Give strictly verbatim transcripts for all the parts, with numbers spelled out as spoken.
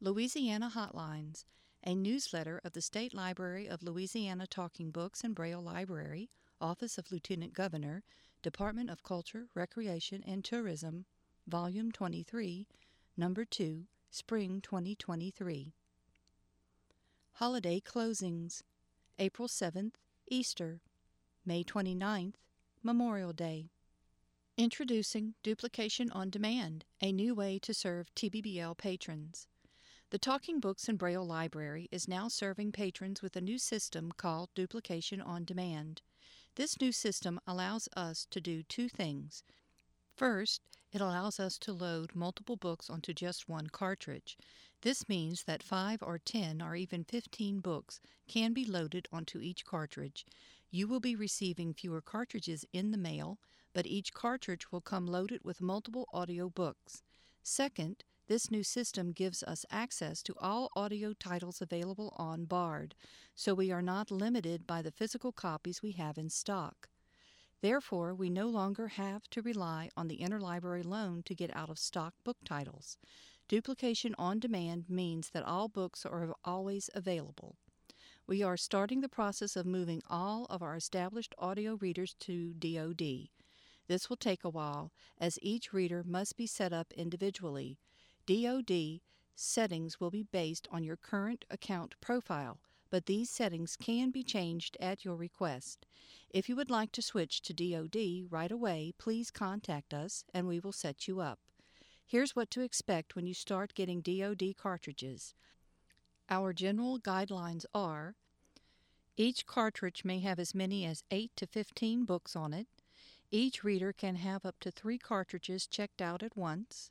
Louisiana Hotlines, a newsletter of the State Library of Louisiana Talking Books and Braille Library, Office of Lieutenant Governor, Department of Culture, Recreation, and Tourism, Volume twenty-three, Number two, Spring twenty twenty-three. Holiday Closings: April seventh, Easter; May twenty-ninth, Memorial Day. Introducing Duplication on Demand, a new way to serve T B B L patrons. The Talking Books and Braille Library is now serving patrons with a new system called Duplication on Demand. This new system allows us to do two things. First, it allows us to load multiple books onto just one cartridge. This means that five or ten or even fifteen books can be loaded onto each cartridge. You will be receiving fewer cartridges in the mail, but each cartridge will come loaded with multiple audio books. Second, this new system gives us access to all audio titles available on Bard, so we are not limited by the physical copies we have in stock. Therefore, we no longer have to rely on the interlibrary loan to get out-of-stock book titles. Duplication on demand means that all books are always available. We are starting the process of moving all of our established audio readers to D O D. This will take a while, as each reader must be set up individually. D O D settings will be based on your current account profile, but these settings can be changed at your request. If you would like to switch to D O D right away, please contact us and we will set you up. Here's what to expect when you start getting D O D cartridges. Our general guidelines are: each cartridge may have as many as eight to fifteen books on it. Each reader can have up to three cartridges checked out at once.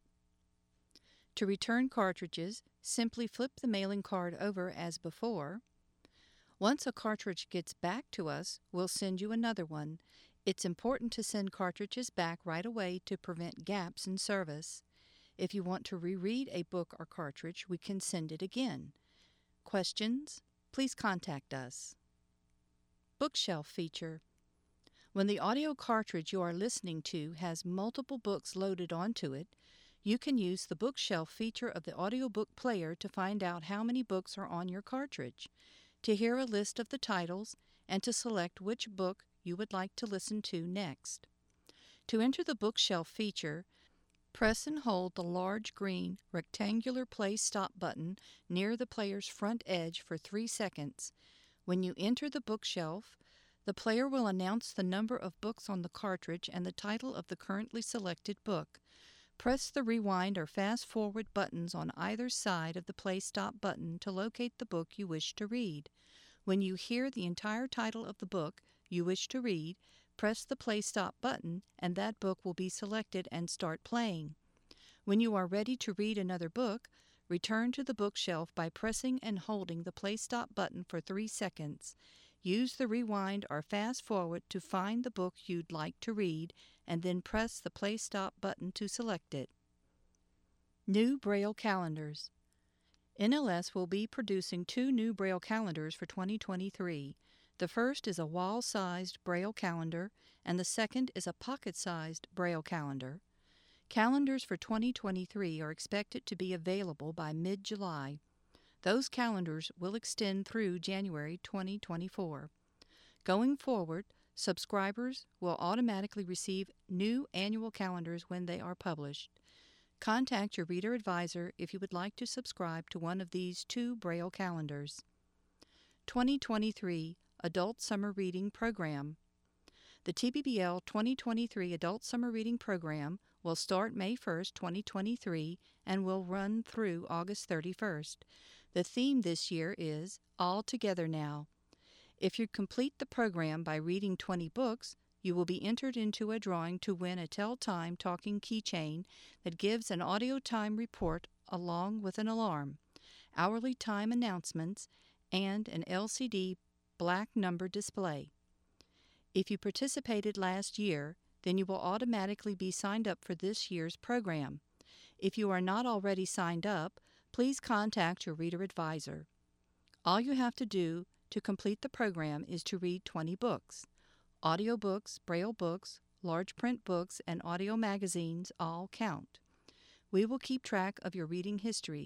To return cartridges, simply flip the mailing card over as before. Once a cartridge gets back to us, we'll send you another one. It's important to send cartridges back right away to prevent gaps in service. If you want to reread a book or cartridge, we can send it again. Questions? Please contact us. Bookshelf feature. When the audio cartridge you are listening to has multiple books loaded onto it, you can use the bookshelf feature of the audiobook player to find out how many books are on your cartridge, to hear a list of the titles, and to select which book you would like to listen to next. To enter the bookshelf feature, press and hold the large green rectangular play stop button near the player's front edge for three seconds. When you enter the bookshelf, the player will announce the number of books on the cartridge and the title of the currently selected book. Press the rewind or fast forward buttons on either side of the play stop button to locate the book you wish to read. When you hear the entire title of the book you wish to read, press the play stop button and that book will be selected and start playing. When you are ready to read another book, return to the bookshelf by pressing and holding the play stop button for three seconds. Use the rewind or fast forward to find the book you'd like to read, and then press the play stop button to select it. New Braille Calendars. N L S will be producing two new Braille calendars for twenty twenty-three. The first is a wall-sized Braille calendar, and the second is a pocket-sized Braille calendar. Calendars for twenty twenty-three are expected to be available by mid-July. Those calendars will extend through January twenty twenty-four. Going forward, subscribers will automatically receive new annual calendars when they are published. Contact your reader advisor if you would like to subscribe to one of these two Braille calendars. twenty twenty-three Adult Summer Reading Program. The T B B L twenty twenty-three Adult Summer Reading Program will start May first, twenty twenty-three, and will run through August thirty-first. The theme this year is All Together Now. If you complete the program by reading twenty books, you will be entered into a drawing to win a Tell Time talking keychain that gives an audio time report along with an alarm, hourly time announcements, and an L C D black number display. If you participated last year, then you will automatically be signed up for this year's program. If you are not already signed up, please contact your reader advisor. All you have to do to complete the program is to read twenty books. Audio books, Braille books, large print books, and audio magazines all count. We will keep track of your reading history.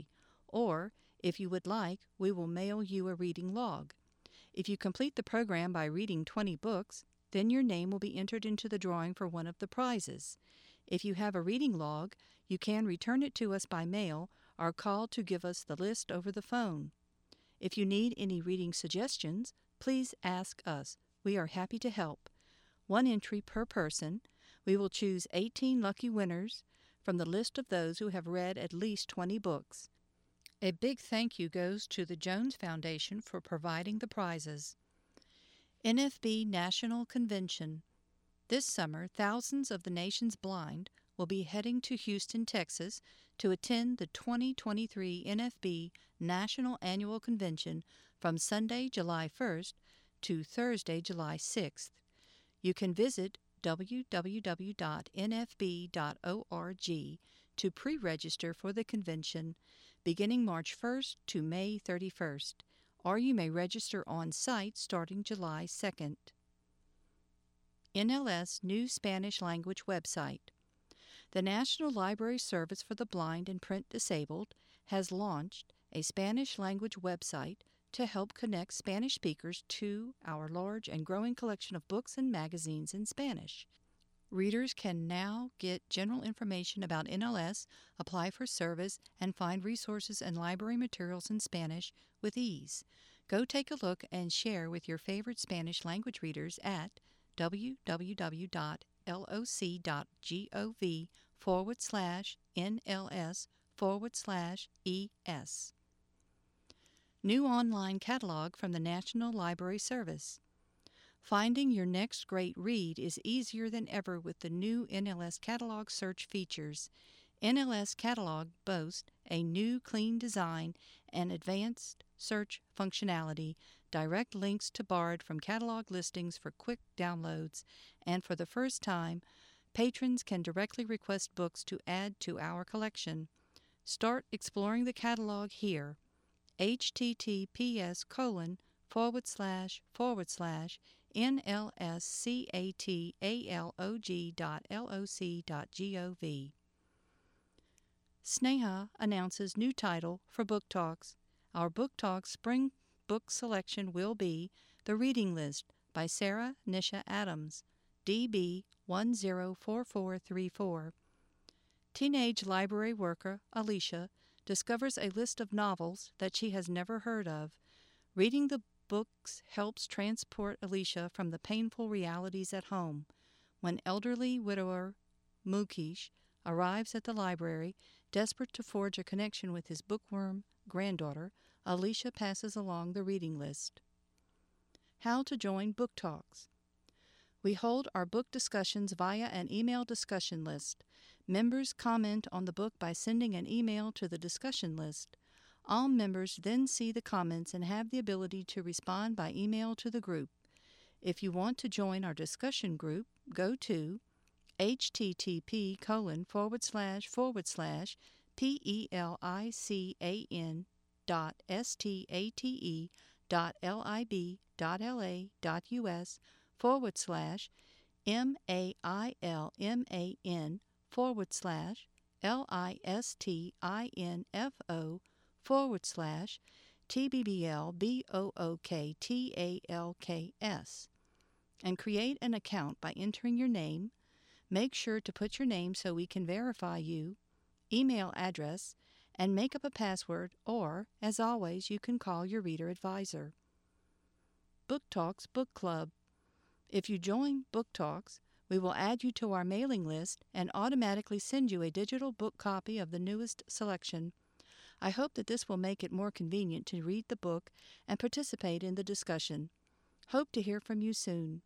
or, if you would like, we will mail you a reading log. If you complete the program by reading twenty books, then your name will be entered into the drawing for one of the prizes. If you have a reading log, you can return it to us by mail or call to give us the list over the phone. If you need any reading suggestions, please ask us. We are happy to help. One entry per person. We will choose eighteen lucky winners from the list of those who have read at least twenty books. A big thank you goes to the Jones Foundation for providing the prizes. N F B National Convention. This summer, thousands of the nation's blind will be heading to Houston, Texas to attend the twenty twenty-three N F B National Annual Convention from Sunday, July first to Thursday, July sixth. You can visit w w w dot n f b dot org to pre-register for the convention beginning March first to May thirty-first, or you may register on site starting July second. N L S New Spanish Language Website. The National Library Service for the Blind and Print Disabled has launched a Spanish language website to help connect Spanish speakers to our large and growing collection of books and magazines in Spanish. Readers can now get general information about N L S, apply for service, and find resources and library materials in Spanish with ease. Go take a look and share with your favorite Spanish language readers at w w w dot loc dot gov forward slash nls forward slash es. New online catalog from the National Library Service. Finding your next great read is easier than ever with the new N L S Catalog search features. N L S Catalog boasts a new clean design and advanced search functionality, direct links to Bard from catalog listings for quick downloads, and for the first time, patrons can directly request books to add to our collection. Start exploring the catalog here. https colon forward slash forward slash nlscatalog dot loc dot gov. Sneha announces new title for Book Talks. Our Book Talks spring book selection will be The Reading List by Sarah Nisha Adams, D B one zero four four three four. Teenage library worker Alicia discovers a list of novels that she has never heard of. Reading the books helps transport Alicia from the painful realities at home. When elderly widower Mukesh arrives at the library, desperate to forge a connection with his bookworm granddaughter, Alicia passes along the reading list. How to join Book Talks. We hold our book discussions via an email discussion list. Members comment on the book by sending an email to the discussion list. All members then see the comments and have the ability to respond by email to the group. If you want to join our discussion group, go to http colon forward slash forward slash pelican dot state dot lib dot la dot us forward slash mailman forward slash listinfo forward slash tbblbooktalks and create an account by entering your name. Make sure to put your name so we can verify you, email address, and make up a password, or, as always, you can call your reader advisor. Book Talks Book Club. If you join Book Talks, we will add you to our mailing list and automatically send you a digital book copy of the newest selection. I hope that this will make it more convenient to read the book and participate in the discussion. Hope to hear from you soon.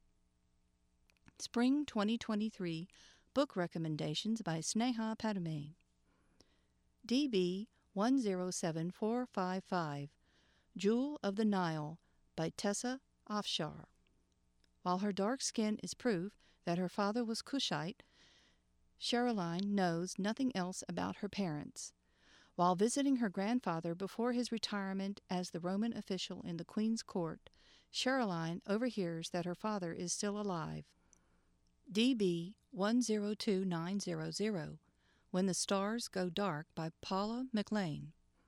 Spring twenty twenty-three Book Recommendations by Sneha Padme. D B one zero seven four five five, Jewel of the Nile by Tessa Afshar. While her dark skin is proof that her father was Cushite, Sherilyn knows nothing else about her parents. While visiting her grandfather before his retirement as the Roman official in the Queen's court, Sherilyn overhears that her father is still alive. D B one zero two nine zero zero, When the Stars Go Dark by Paula McLean.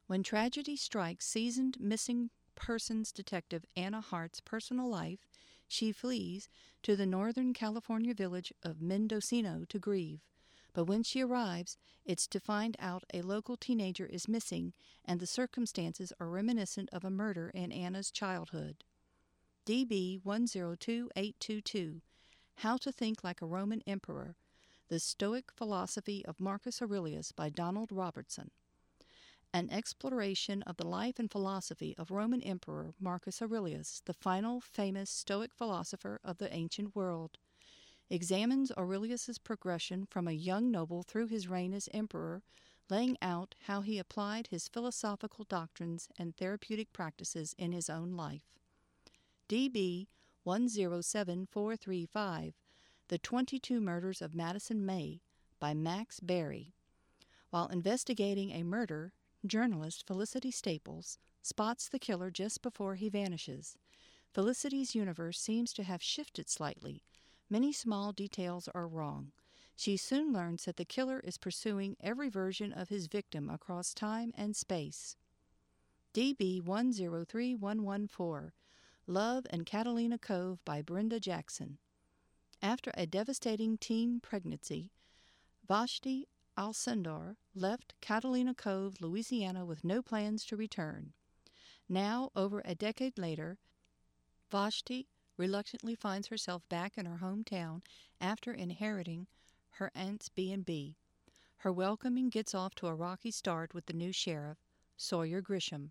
When tragedy strikes seasoned missing persons detective Anna Hart's personal life, she flees to the northern California village of Mendocino to grieve. But when she arrives, it's to find out a local teenager is missing and the circumstances are reminiscent of a murder in Anna's childhood. D B one zero two eight two two, How to Think Like a Roman Emperor, The Stoic Philosophy of Marcus Aurelius by Donald Robertson. An exploration of the life and philosophy of Roman Emperor Marcus Aurelius, the final famous Stoic philosopher of the ancient world, examines Aurelius's progression from a young noble through his reign as emperor, laying out how he applied his philosophical doctrines and therapeutic practices in his own life. D B one zero seven four three five, The twenty-two Murders of Madison May by Max Berry. While investigating a murder, journalist Felicity Staples spots the killer just before he vanishes. Felicity's universe seems to have shifted slightly. Many small details are wrong. She soon learns that the killer is pursuing every version of his victim across time and space. D B one zero three one one four, Love and Catalina Cove by Brenda Jackson. After a devastating teen pregnancy, Vashti Alcindor left Catalina Cove, Louisiana with no plans to return. Now, over a decade later, Vashti reluctantly finds herself back in her hometown after inheriting her aunt's B and B. Her welcoming gets off to a rocky start with the new sheriff, Sawyer Grisham.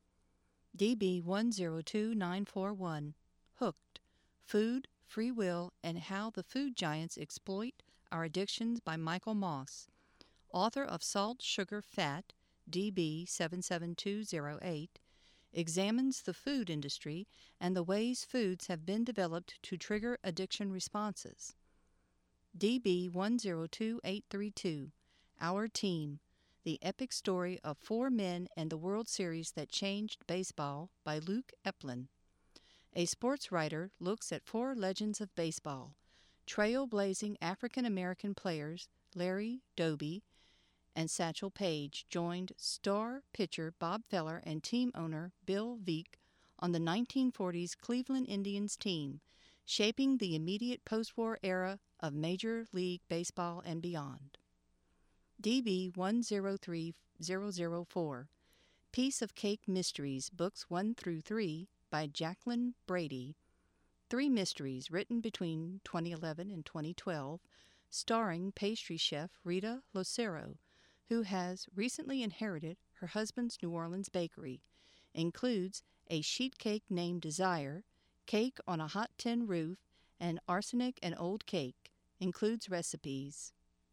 D B one zero two nine four one, Hooked, Food, Free Will, and How the Food Giants Exploit Our Addictions by Michael Moss. Author of Salt, Sugar, Fat, D B seven seven two zero eight, examines the food industry and the ways foods have been developed to trigger addiction responses. D B one zero two eight three two, Our Team, The Epic Story of Four Men and the World Series That Changed Baseball by Luke Eplin. A sports writer looks at four legends of baseball, trailblazing African-American players Larry Doby and Satchel Paige joined star pitcher Bob Feller and team owner Bill Veeck on the nineteen forties Cleveland Indians team, shaping the immediate post-war era of Major League Baseball and beyond. D B one zero three zero zero four, Piece of Cake Mysteries, Books one through three by Jacqueline Brady. Three mysteries written between twenty eleven and twenty twelve, starring pastry chef Rita Locero, who has recently inherited her husband's New Orleans bakery, includes a sheet cake named Desire, Cake on a Hot Tin Roof, and Arsenic and Old Cake, includes recipes.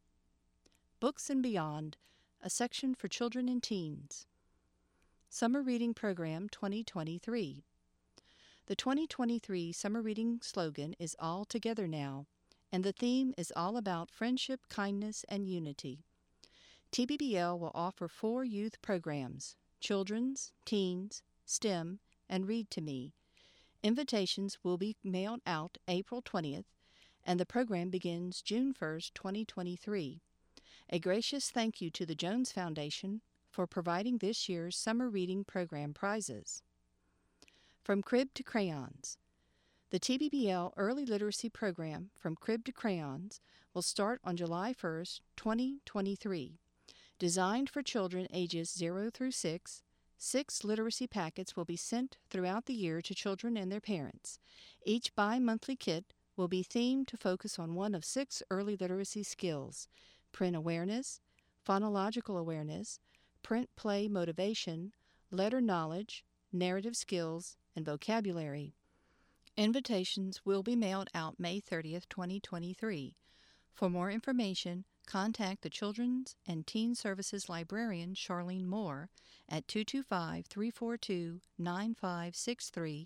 Books and Beyond, a section for children and teens. Summer Reading Program twenty twenty-three. The twenty twenty-three summer reading slogan is All Together Now, and the theme is all about friendship, kindness, and unity. T B B L will offer four youth programs: Children's, Teens, STEM, and Read to Me. Invitations will be mailed out April twentieth, and the program begins June first, twenty twenty-three. A gracious thank you to the Jones Foundation for providing this year's summer reading program prizes. From Crib to Crayons. The T B B L Early Literacy Program From Crib to Crayons will start on July first, twenty twenty-three. Designed for children ages zero through six, six literacy packets will be sent throughout the year to children and their parents. Each bi-monthly kit will be themed to focus on one of six early literacy skills: print awareness, phonological awareness, print-play motivation, letter knowledge, narrative skills, and vocabulary. Invitations will be mailed out May thirtieth, twenty twenty-three. For more information, contact the Children's and Teen Services Librarian Charlene Moore at two two five, three four two, nine five six three,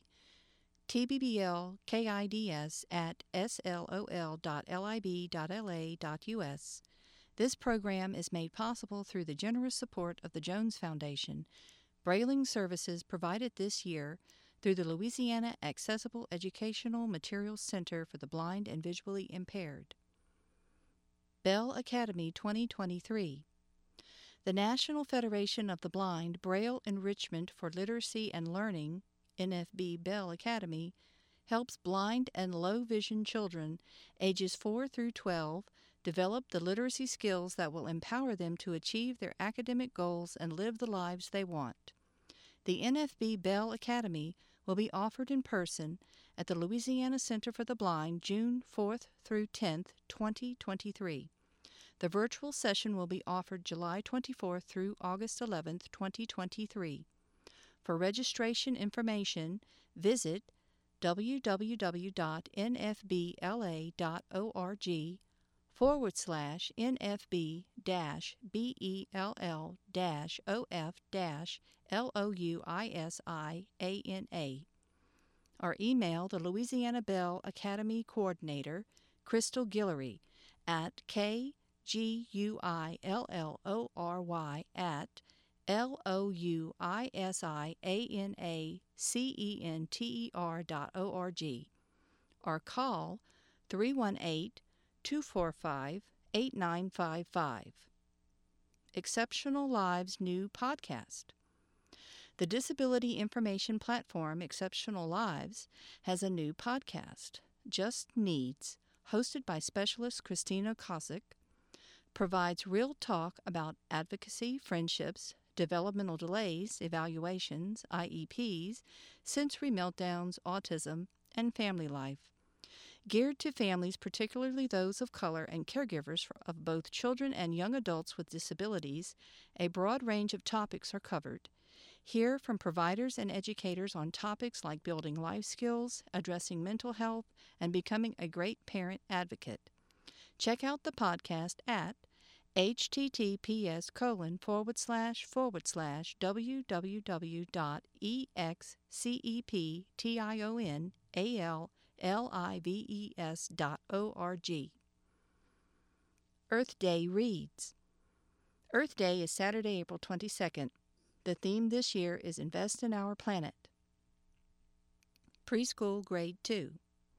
T B B L kids at s l o l dot lib dot l a dot u s. This program is made possible through the generous support of the Jones Foundation, Brailing services provided this year through the Louisiana Accessible Educational Materials Center for the Blind and Visually Impaired. Bell Academy twenty twenty-three. The National Federation of the Blind Braille Enrichment for Literacy and Learning, N F B Bell Academy, helps blind and low vision children ages four through twelve develop the literacy skills that will empower them to achieve their academic goals and live the lives they want. The N F B Bell Academy will be offered in person at the Louisiana Center for the Blind June fourth through tenth, twenty twenty-three. The virtual session will be offered July twenty-fourth through August eleventh, twenty twenty-three. For registration information, visit w w w dot n f b l a dot org forward slash NFB dash BELL dash OF dash LOUISIANA, or email the Louisiana Bell Academy Coordinator, Crystal Guillory, at K G U I L L O R Y at L O U I S I A N A C E N T E R dot O R G, or call three one eight, two four five, eight nine five five. Exceptional Lives new podcast. The disability information platform Exceptional Lives has a new podcast, Just Needs, hosted by specialist Christina Kosick, provides real talk about advocacy, friendships, developmental delays, evaluations, I E Ps, sensory meltdowns, autism, and family life. Geared to families, particularly those of color and caregivers of both children and young adults with disabilities, a broad range of topics are covered. Hear from providers and educators on topics like building life skills, addressing mental health, and becoming a great parent advocate. Check out the podcast at https colon forward slash forward slash www dot exceptionalives dot org. Earth Day Reads. Earth Day is Saturday, April twenty-second. The theme this year is Invest in Our Planet. Preschool Grade two.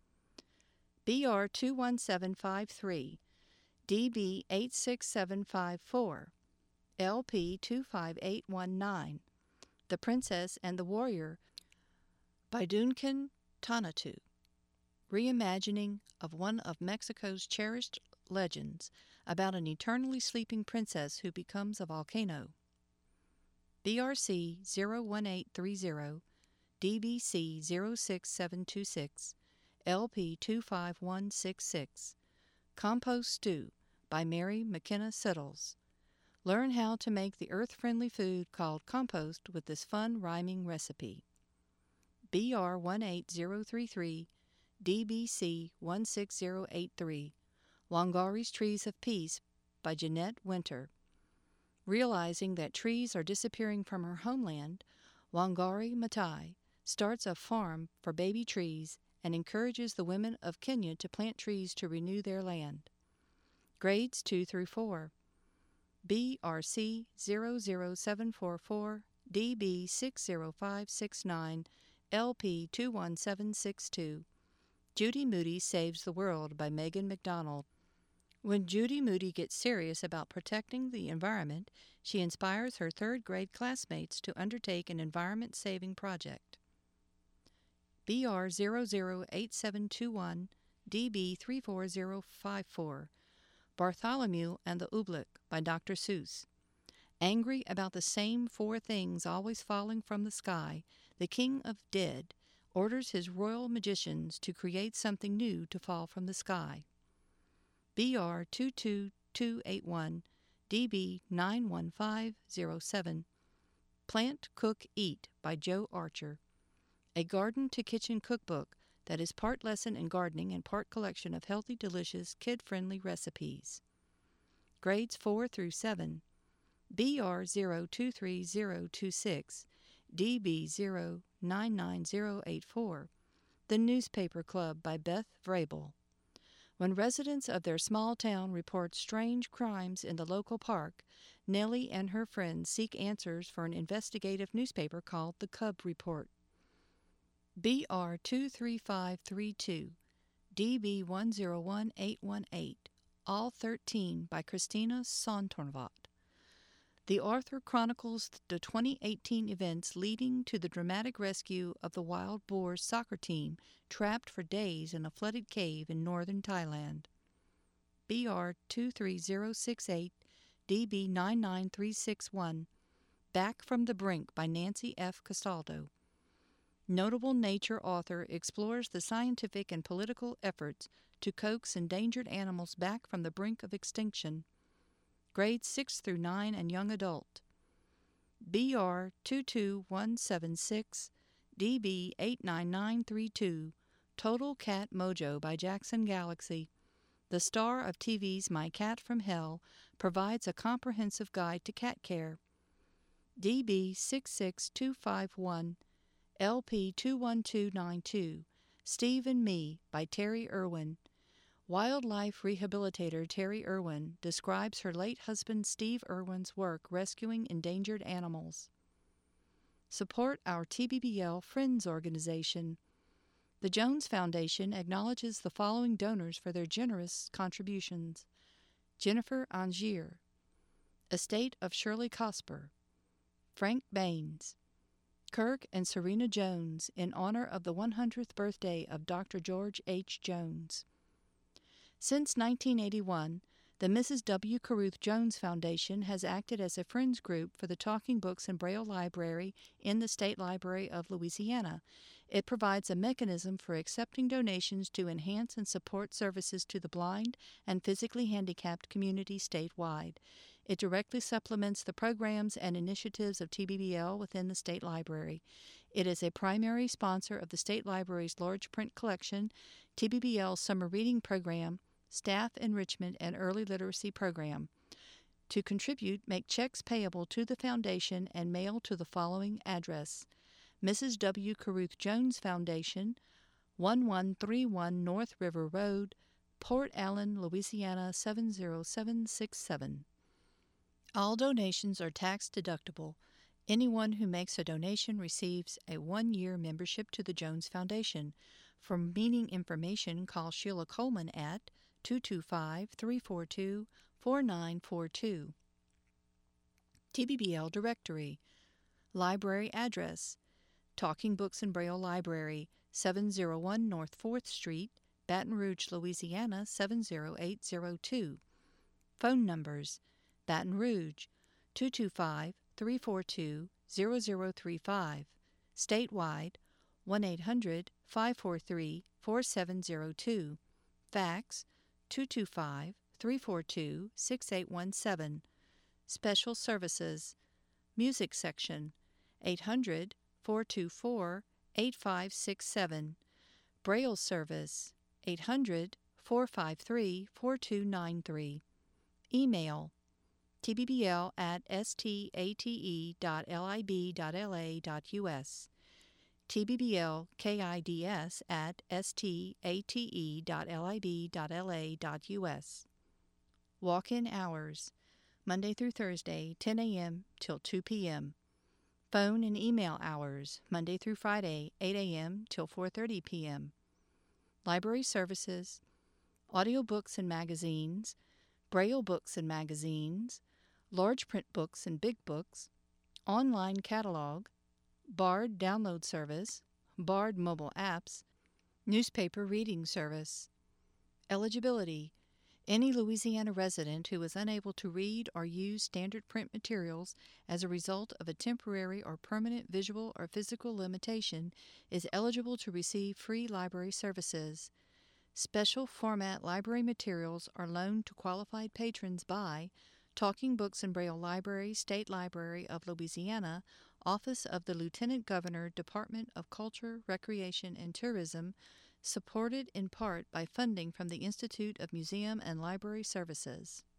B R two one seven five three, D B eight six seven five four, L P two five eight one nine, The Princess and the Warrior by Duncan Tonatiuh. Reimagining of one of Mexico's cherished legends about an eternally sleeping princess who becomes a volcano. B R C zero one eight three zero, D B C zero six seven two six, L P two five one six six. Compost Stew by Mary McKenna Siddles. Learn how to make the earth-friendly food called compost with this fun rhyming recipe. B R one eight zero three three, D B C one six zero eight three, Wangari's Trees of Peace by Jeanette Winter. Realizing that trees are disappearing from her homeland, Wangari Maathai starts a farm for baby trees and encourages the women of Kenya to plant trees to renew their land. Grades two through four. B R C zero zero seven four four, D B six zero five six nine, L P two one seven six two. Judy Moody Saves the World by Megan McDonald. When Judy Moody gets serious about protecting the environment, she inspires her third-grade classmates to undertake an environment-saving project. B R zero zero eight seven two one, D B three four zero five four, Bartholomew and the Oobleck by Doctor Seuss. Angry about the same four things always falling from the sky, the King of Dead orders his royal magicians to create something new to fall from the sky. B R two two two eight one, D B nine one five zero seven, Plant, Cook, Eat by Joe Archer. A garden-to-kitchen cookbook that is part lesson in gardening and part collection of healthy, delicious, kid-friendly recipes. Grades four through seven. B R zero two three zero two six, D B zero nine nine zero eight four, The Newspaper Club by Beth Vrabel. When residents of their small town report strange crimes in the local park, Nellie and her friends seek answers for an investigative newspaper called The Cub Report. B R two three five three two, D B one zero one eight one eight, All thirteen by Christina Sontornvat. The author chronicles the twenty eighteen events leading to the dramatic rescue of the Wild Boars soccer team trapped for days in a flooded cave in northern Thailand. B R two three zero six eight, D B nine nine three six one, Back from the Brink by Nancy F. Castaldo. Notable nature author explores the scientific and political efforts to coax endangered animals back from the brink of extinction. Grades six through nine and young adult. B R two two one seven six, D B eight nine nine three two, Total Cat Mojo by Jackson Galaxy. The star of T V's My Cat from Hell provides a comprehensive guide to cat care. D B six six two five one, L P two one two nine two, Steve and Me by Terry Irwin. Wildlife rehabilitator Terry Irwin describes her late husband Steve Irwin's work rescuing endangered animals. Support our T B B L Friends organization. The Jones Foundation acknowledges the following donors for their generous contributions: Jennifer Angier, Estate of Shirley Cosper, Frank Baines, Kirk and Serena Jones in honor of the one hundredth birthday of Doctor George H. Jones. Since nineteen eighty-one, the Missus W. Caruth Jones Foundation has acted as a friends group for the Talking Books and Braille Library in the State Library of Louisiana. It provides a mechanism for accepting donations to enhance and support services to the blind and physically handicapped community statewide. It directly supplements the programs and initiatives of T B B L within the State Library. It is a primary sponsor of the State Library's large print collection, T B B L's summer reading program, staff enrichment, and early literacy program. To contribute, make checks payable to the Foundation and mail to the following address: Missus W. Caruth Jones Foundation, one one three one North River Road, Port Allen, Louisiana seven zero seven six seven. All donations are tax deductible. Anyone who makes a donation receives a one-year membership to the Jones Foundation. For meeting information, call Sheila Coleman at two two five, three four two, four nine four two. T B B L Directory. Library address: Talking Books and Braille Library, seven oh one North fourth Street, Baton Rouge, Louisiana seven zero eight zero two. Phone numbers: Baton Rouge, two two five, three four two, zero zero three five. Statewide, one eight hundred, five four three, four seven zero two. Fax, two two five, three four two, six eight one seven. Special Services. Music Section, eight hundred, four two four, eight five six seven. Braille Service, eight hundred, four five three, four two nine three. Email: tbbl at state dot lib dot la dot us, tbbl-kids at state dot lib dot la dot us. Walk-in hours: Monday through Thursday, ten a.m. till two p.m. Phone and email hours: Monday through Friday, eight a.m. till four thirty p.m. Library services: audiobooks and magazines, Braille books and magazines, large print books and big books, online catalog, Bard download service, Bard mobile apps, newspaper reading service. Eligibility: any Louisiana resident who is unable to read or use standard print materials as a result of a temporary or permanent visual or physical limitation is eligible to receive free library services. Special format library materials are loaned to qualified patrons by Talking Books and Braille Library, State Library of Louisiana, Office of the Lieutenant Governor, Department of Culture, Recreation, and Tourism, supported in part by funding from the Institute of Museum and Library Services.